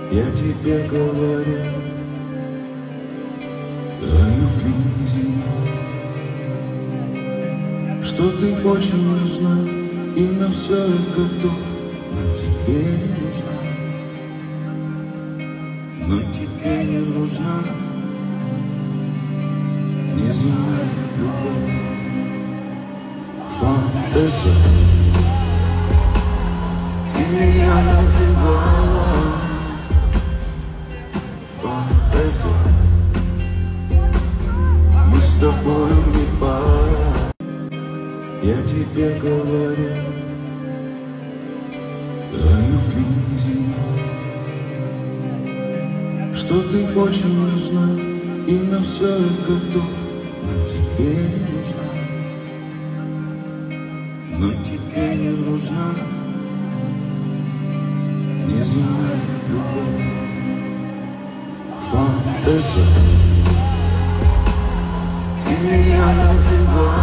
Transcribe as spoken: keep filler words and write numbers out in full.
Я тебе говорю о любви неземной, что ты очень нужна, и на все я готов, но тебе не нужна, но тебе не нужна неземная любовь. Фантазия, ты меня называла фантазия, мы с тобою не пара. Я тебе говорю о любви неземной, что ты очень нужна, и на все я готов, но тебе не нужна, но тебе не нужна неземная любовь. Фантазия, ты меня называла